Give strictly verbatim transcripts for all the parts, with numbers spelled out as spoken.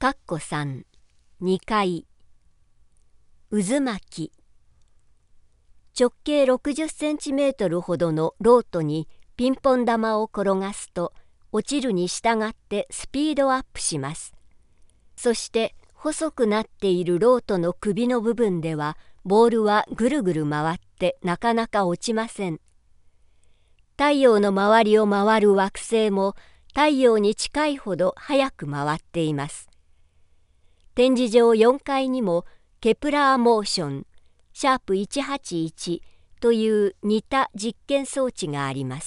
かっこさん、にかい。渦巻き。直径ろくじゅっセンチメートルほどのロートにピンポン玉を転がすと、落ちるに従ってスピードアップします。そして細くなっているロートの首の部分では、ボールはぐるぐる回ってなかなか落ちません。太陽の周りを回る惑星も太陽に近いほど速く回っています。展示場よんかいにもケプラーモーションシャープいちはちいちという似た実験装置があります。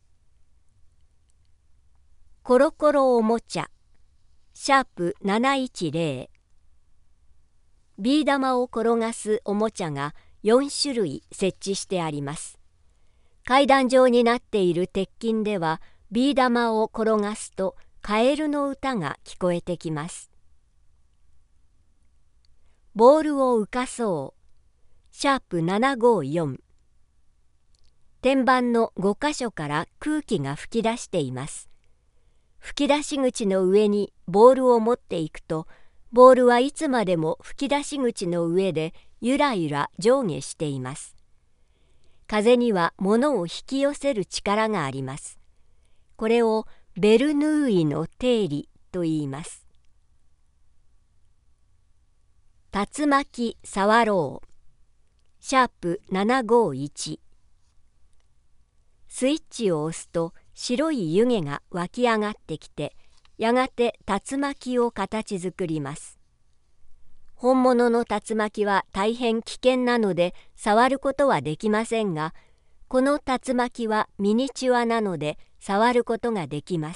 コロコロおもちゃシャープなないちゼロ。ビー玉を転がすおもちゃがよんしゅるい設置してあります。階段状になっている鉄筋ではビー玉を転がすとカエルの歌が聞こえてきます。ボールを浮かそうシャープななごよん。天板のごかしょから空気が吹き出しています。吹き出し口の上にボールを持っていくと、ボールはいつまでも吹き出し口の上でゆらゆら上下しています。風には物を引き寄せる力があります。これをベルヌーイの定理と言います。竜巻触ろうシャープななごいち。スイッチを押すと白い湯気が湧き上がってきて、やがて竜巻を形作ります。本物の竜巻は大変危険なので触ることはできませんが、この竜巻はミニチュアなので触ることができます。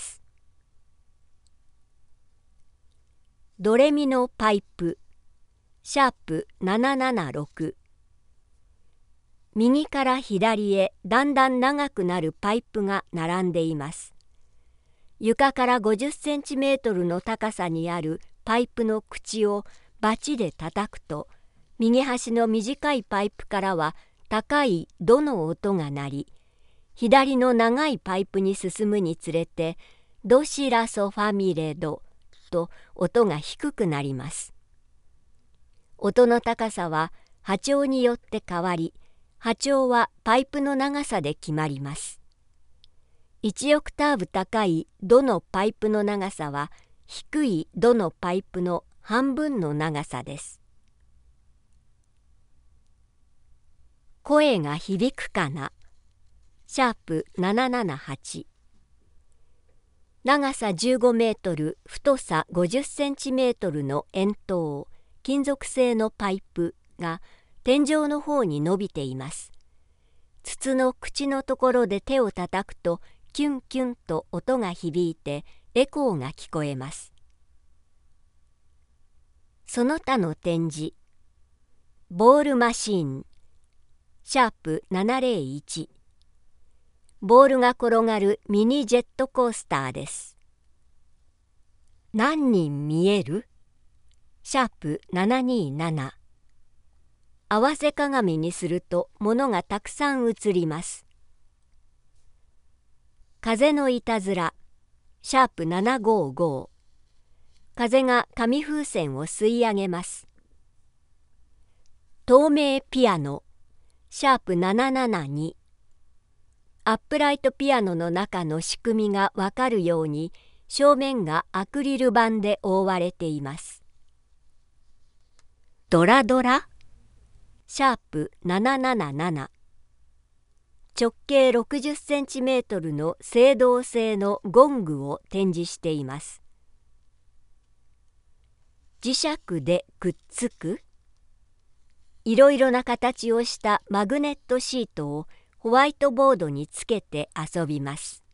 ドレミのパイプシャープななななろく。右から左へだんだん長くなるパイプが並んでいます。床からごじゅっセンチメートルの高さにあるパイプの口をバチで叩くと、右端の短いパイプからは高いドの音が鳴り、左の長いパイプに進むにつれてドシラソファミレドと音が低くなります。音の高さは波長によって変わり、波長はパイプの長さで決まります。いちオクターブ高いドのパイプの長さは低いドのパイプの半分の長さです。声が響くかなシャープななななはち。長さじゅうごメートル、太さごじゅっセンチメートルの円筒、金属製のパイプが天井の方に伸びています。筒の口のところで手を叩くとキュンキュンと音が響いてエコーが聞こえます。その他の展示。ボールマシーンシャープななぜろいち。ボールが転がるミニジェットコースターです。何人見えるシャープななになな。合わせ鏡にすると物がたくさん映ります。風のいたずらシャープななごご。風が紙風船を吸い上げます。透明ピアノシャープななななに。アップライトピアノの中の仕組みがわかるように正面がアクリル板で覆われています。ドラドラシャープなななななな。直径ろくじゅっセンチメートルの青銅製のゴングを展示しています。磁石でくっつくいろいろな形をしたマグネットシートをホワイトボードにつけて遊びます。